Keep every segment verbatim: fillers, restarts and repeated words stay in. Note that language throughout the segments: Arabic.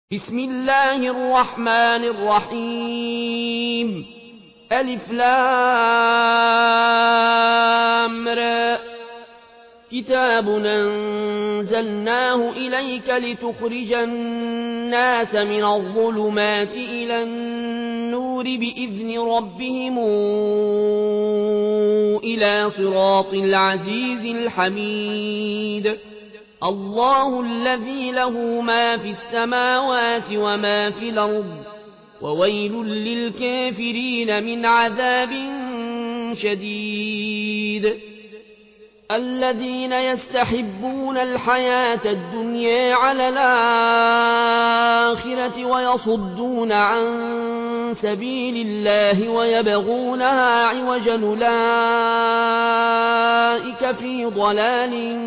بسم الله الرحمن الرحيم ألف لام را كتاب أنزلناه إليك لتخرج الناس من الظلمات إلى النور بإذن ربهم إلى صراط العزيز الحميد الله الذي له ما في السماوات وما في الأرض وويل للكافرين من عذاب شديد الذين يستحبون الحياة الدنيا على الآخرة ويصدون عن سبيل الله ويبغونها عوجا أولئك في ضلال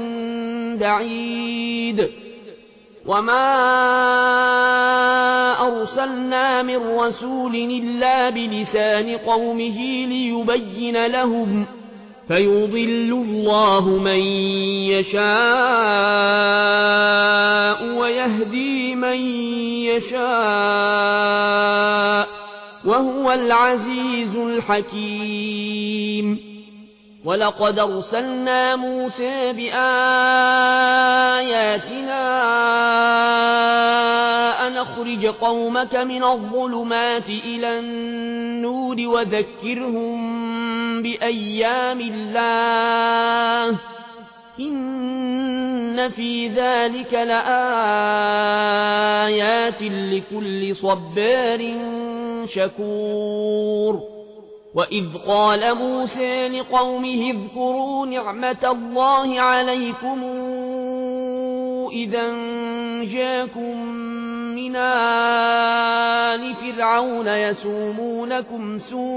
بعيد وما أرسلنا من رسول إلا بلسان قومه ليبين لهم فيضل الله من يشاء ويهدي من يشاء وهو العزيز الحكيم ولقد أرسلنا موسى بآياتنا أن أخرج قومك من الظلمات إلى النور وذكرهم بأيام الله إن في ذلك لآيات لكل صبار شكور وإذ قال موسى لقومه اذكروا نعمة الله عليكم إذا جاءكم من آل فرعون يسومونكم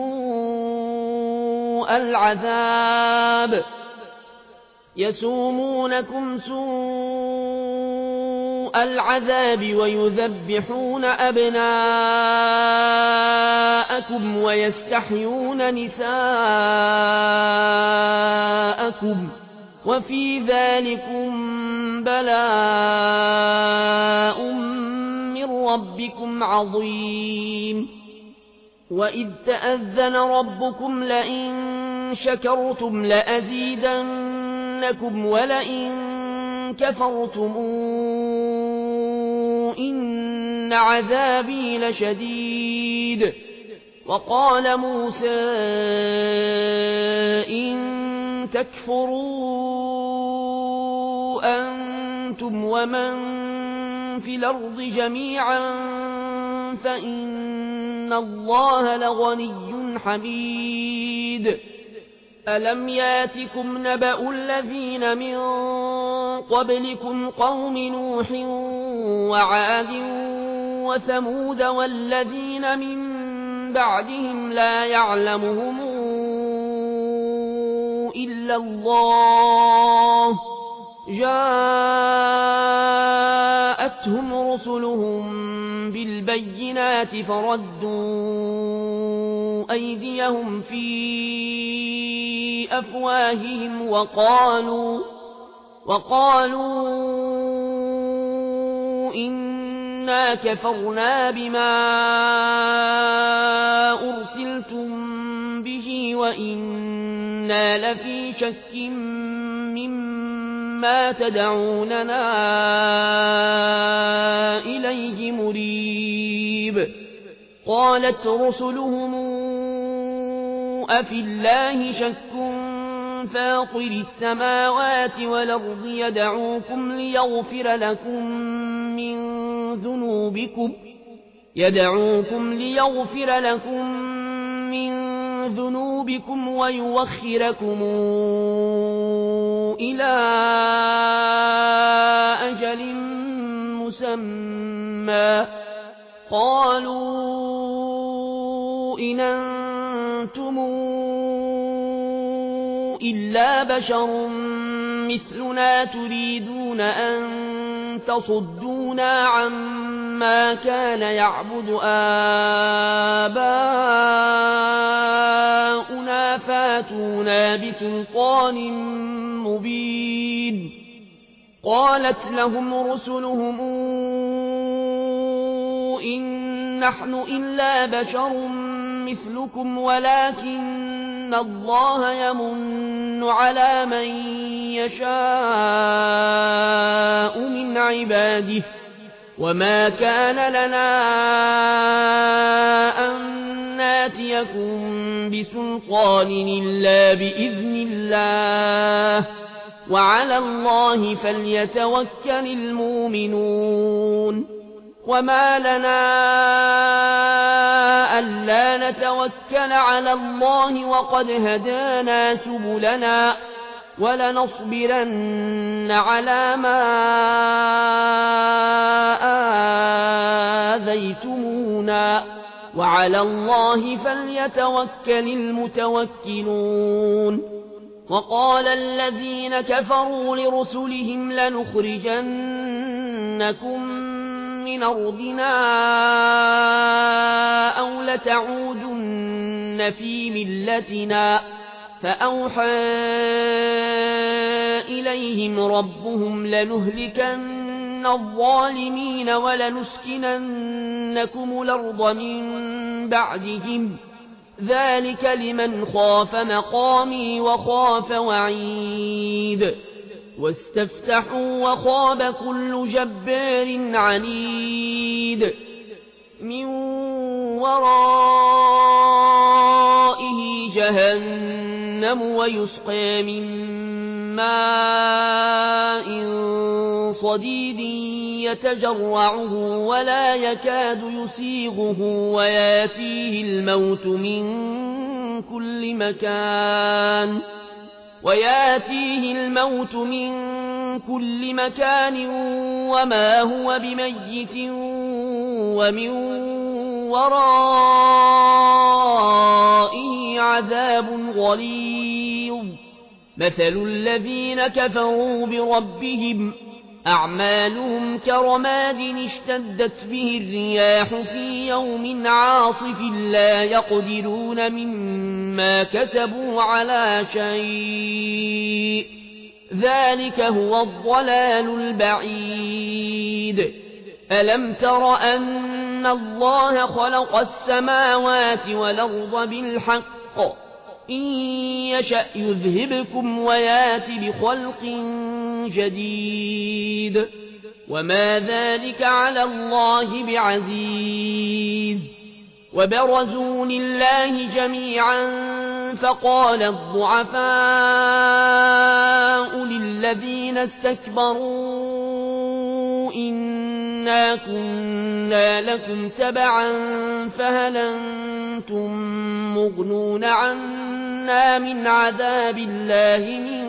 سوء العذاب يسومونكم سوء العذاب ويذبحون أبناءكم ويستحيون نساءكم وفي ذلكم بلاء من ربكم عظيم وإذ تأذن ربكم لئن شكرتم لأزيدنكم ولئن كفرتم إن عذابي لشديد وقال موسى إن تكفروا أنتم ومن في الأرض جميعا فإن الله لغني حميد ألم ياتكم نبأ الذين من قبلكم قوم نوح وعاد وثمود والذين من بعدهم لا يعلمهم إلا الله جاءتهم رسلهم بالبينات فردوا أيديهم في أفواههم وقالوا وقالوا إنا كفرنا بما أرسلتم به وإنا لفي شك مما تدعوننا إليه مريب قالت رسلهم أفي الله شك فاطر السماوات والأرض يدعوكم ليغفر لكم من ذنوبكم يدعوكم ليغفر لكم من ذنوبكم ويوخركم إلى أجل مسمى قالوا إن أنتم إلا بشر مثلنا تريدون أن تصدونا عما كان يعبد آباؤنا فاتونا بسلطان مبين قالت لهم رسلهم إن نحن إلا بشر مثلكم ولكن الله يمن على من يشاء من عباده وما كان لنا أن ناتيكم بسلطان إلا بإذن الله وعلى الله فليتوكل المؤمنون وما لنا ألا نتوكل على الله وقد هدانا سبلنا ولنصبرن على ما آذيتمونا وعلى الله فليتوكل المتوكلون وقال الذين كفروا لرسلهم لنخرجنكم من أرضنا أو لتعودن في ملتنا فأوحى إليهم ربهم لنهلكن الظالمين ولنسكننكم الأرض من بعدهم ذلك لمن خاف مقامي وخاف وعيد واستفتحوا وخاب كل جبار عنيد من ورائه جهنم ويسقى من ماء صديد يتجرعه ولا يكاد يسيغه وياتيه الموت من كل مكان وياتيه الموت من كل مكان وما هو بميت ومن ورائه عذاب غليظ مثل الذين كفروا بربهم أعمالهم كرماد اشتدت به الرياح في يوم عاصف لا يقدرون مما كسبوا على شيء ذلك هو الضلال البعيد ألم تر أن الله خلق السماوات والأرض بالحق إن يشأ يذهبكم ويات بخلق جديد وما ذلك على الله بعزيز وبرزوا لله جميعا فقال الضعفاء للذين استكبروا إنا كنا لكم تبعا فهل أنتم مغنون عنا من عذاب الله من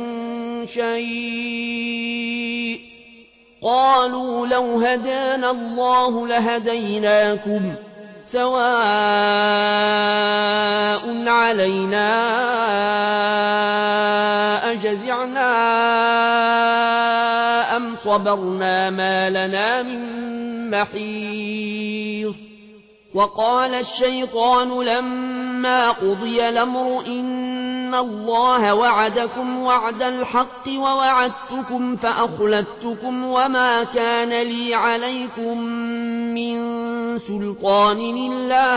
شيء قالوا لو هدانا الله لهديناكم سواء علينا أجزعنا أم صبرنا ما لنا من محيص وقال الشيطان لما قضي الأمر إن الله وعدكم وعد الحق ووعدتكم فأخلفتكم وما كان لي عليكم من سلطان إلا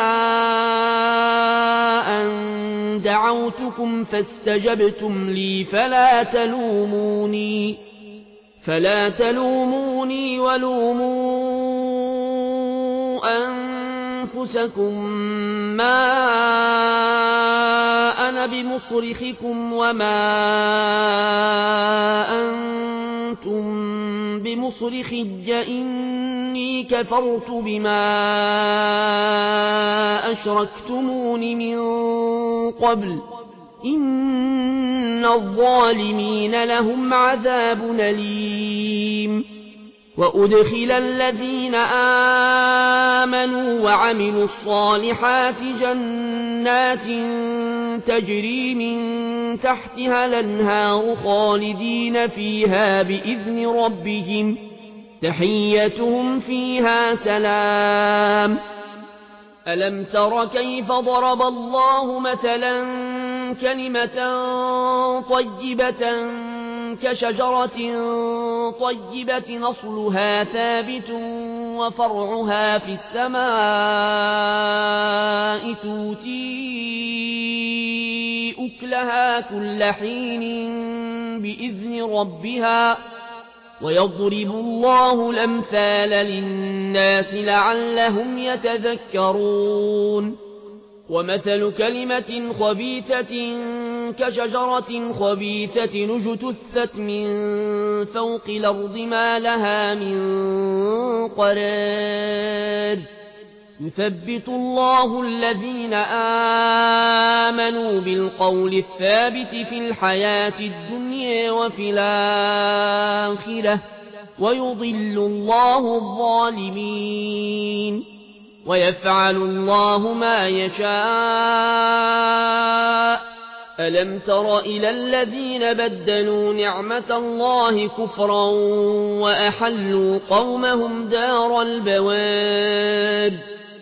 أن دعوتكم فاستجبتم لي فلا تلوموني فلا تلوموني ولوموا أنفسكم ما أنا بمصرخكم وما أنتم بمصرخي إني كفرت بما أشركتمون من قبل إن الظالمين لهم عذاب أليم وأدخل الذين آمنوا وعملوا الصالحات جنات تجري من تحتها الأنهار خالدين فيها بإذن ربهم تحيتهم فيها سلام ألم تر كيف ضرب الله مثلا كلمة طيبة كشجرة طيبة نصلها ثابت وفرعها في السماء تؤتي أكلها كل حين بإذن ربها ويضرب الله الأمثال للناس لعلهم يتذكرون ومثل كلمة خبيثة كشجرة خبيثة اجتثت من فوق الأرض ما لها من قرار يثبت الله الذين آمنوا بالقول الثابت في الحياة الدنيا وفي الآخرة ويضل الله الظالمين ويفعل الله ما يشاء ألم تر إلى الذين بدلوا نعمة الله كفرا وأحلوا قومهم دار البوار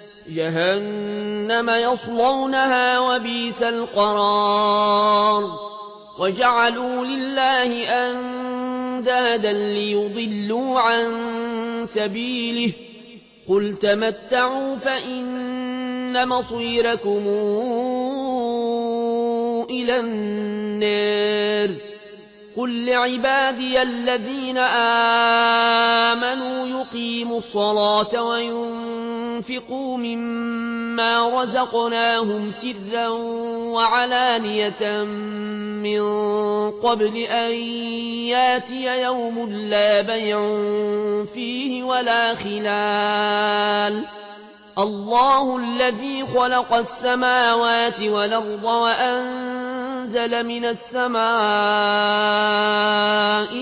جهنم يصلونها وبئس القرار وجعلوا لله أندادا ليضلوا عن سبيله قل تمتعوا فإن مصيركم إلى النار قل لعبادي الذين آمنوا يقيموا الصلاة وينفقوا مما رزقناهم سرا وعلانية من قبل أن ياتي يوم لا بيع فيه ولا خلال الله الذي خلق السماوات والأرض وأنزل من السماء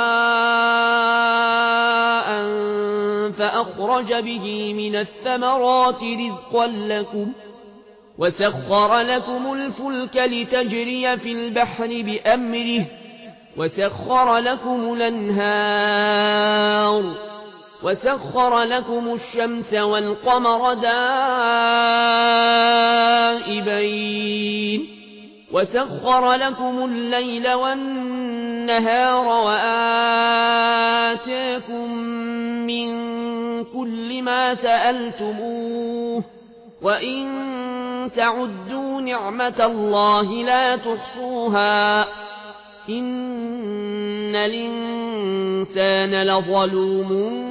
ماء فأخرج به من الثمرات رزقا لكم وسخر لكم الفلك لتجري في البحر بأمره وسخر لكم الأنهار وسخر لكم الشمس والقمر دائبين وسخر لكم الليل والنهار وآتاكم من كل ما سألتموه وإن تعدوا نعمة الله لا تحصوها إن الإنسان لظلوم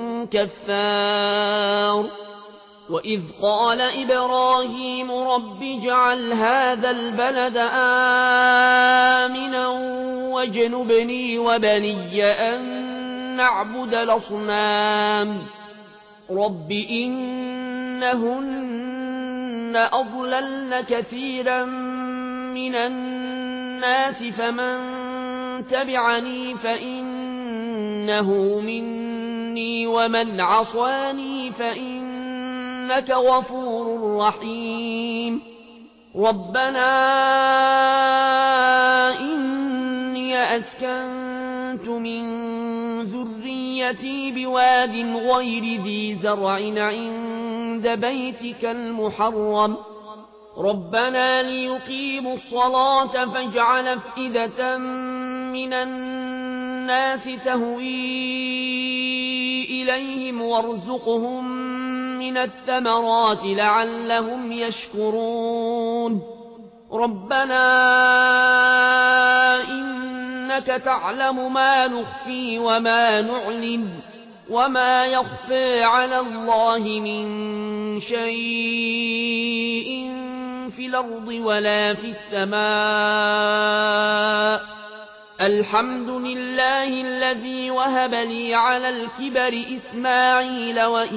كفار وإذ قال إبراهيم رب اجعل هذا البلد آمنا واجنبني وبني أن نعبد الأصنام رب إنهن أضللن كثيرا من الناس فمن تبعني فإنه مني ومن عصاني فإنك غفور رحيم ربنا إني أسكنت من ذريتي بواد غير ذي زرع عند بيتك المحرم ربنا ليقيموا الصلاة فاجعل أفئدة من الناس تهوي إليهم وارزقهم من الثمرات لعلهم يشكرون ربنا إنك تعلم ما نخفي وما نعلن وما يخفى على الله من شيء في الأرض ولا في السماء الحمد لله الذي وهب لي على الكبر إسماعيل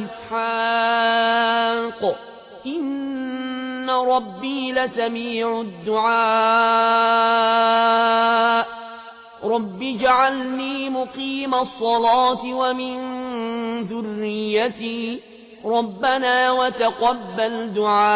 وإسحاق إن ربي لسميع الدعاء رب اجعلني مقيم الصلاة ومن ذريتي ربنا وتقبل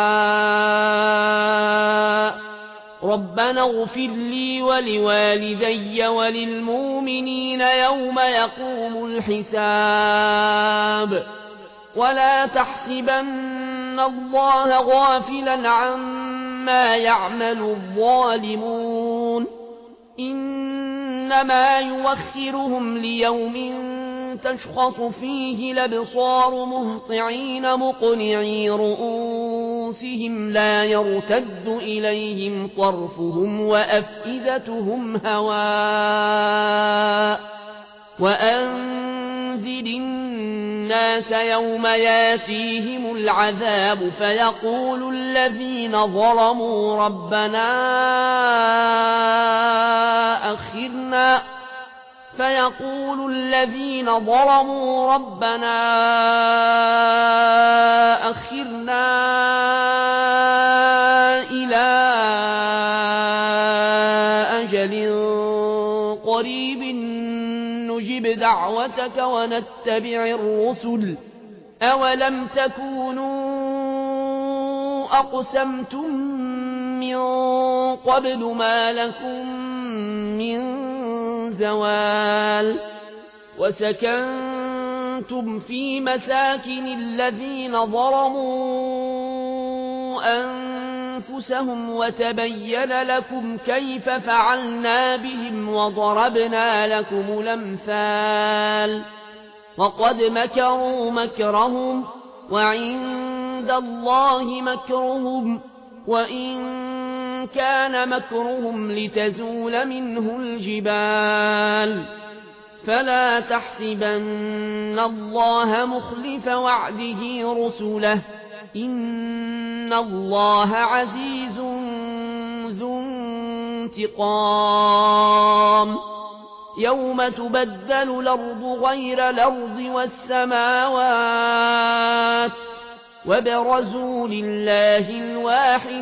دعاء ربنا اغفر لي ولوالدي وللمؤمنين يوم يقوم الحساب ولا تحسبن الله غافلا عما يعمل الظالمون إنما يوخرهم ليوم تشخص فيه الأبصار مهطعين مقنعي رؤوسهم لا يرتد إليهم طرفهم وأفئدتهم هواء وأنذر الناس يوم ياتيهم العذاب فيقول الذين ظلموا ربنا أخرنا فيقول الذين ظلموا ربنا أخرنا إلى أجل قريب نجب دعوتك ونتبع الرسل أولم تكونوا أقسمتم من قبل ما لكم من زوال وسكنتم في مساكن الذين ظلموا أنفسهم وتبين لكم كيف فعلنا بهم وضربنا لكم الأمثال وقد مكروا مكرهم وعند الله مكرهم وإن كان مكرهم لتزول منه الجبال فلا تحسبن الله مخلف وعده رسله إن الله عزيز ذو انتقام يوم تبدل الأرض غير الأرض والسماوات وبرزوا لله الواحد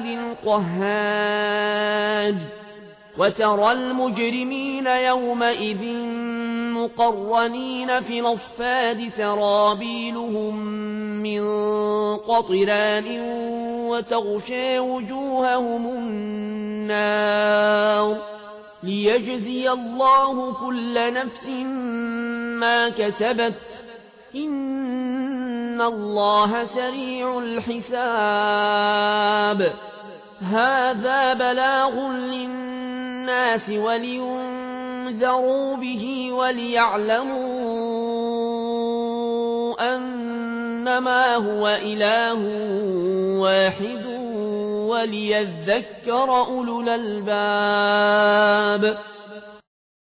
القهار وترى المجرمين يومئذ مقرنين في الأصفاد سرابيلهم من قطران وتغشى وجوههم النار ليجزي الله كل نفس ما كسبت إن الله سريع الحساب هذا بلاغ للناس ولينذروا به وليعلموا أنما هو إله واحد وليذكر أولو الألباب